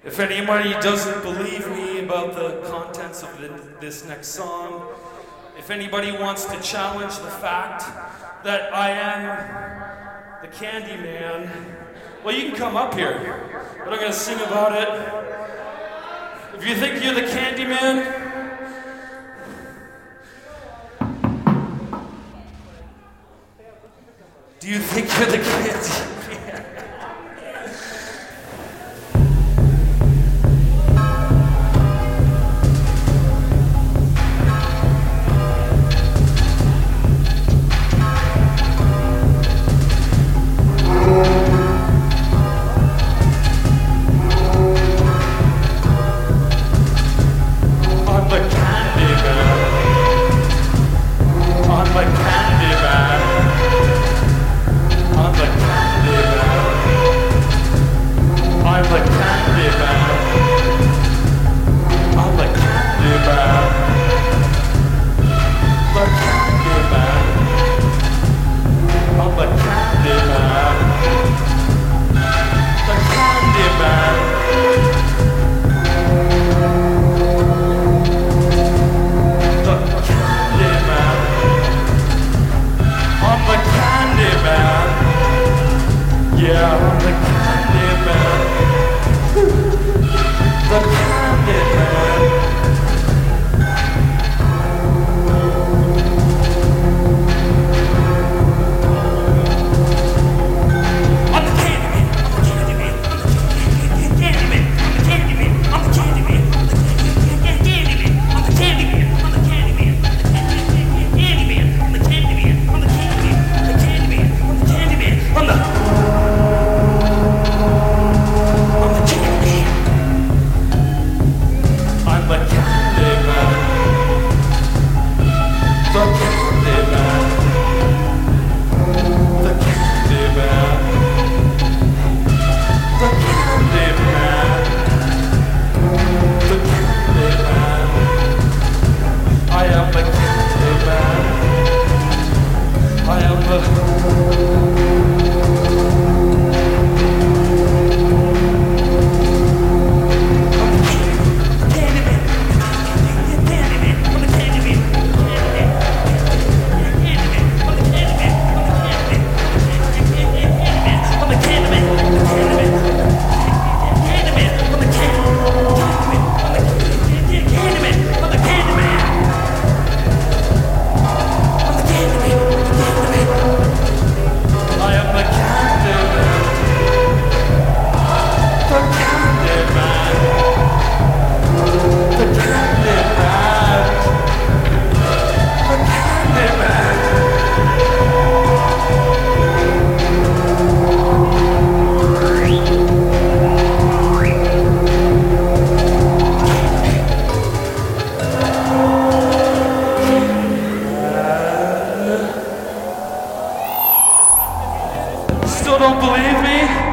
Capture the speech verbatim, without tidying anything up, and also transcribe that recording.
If anybody doesn't believe me about the contents of the, this next song, if anybody wants to challenge the fact that I am the Candyman, well, you can come up here, but I'm gonna sing about it. If you think you're the Candyman, do you think you're the Candyman? Still don't believe me?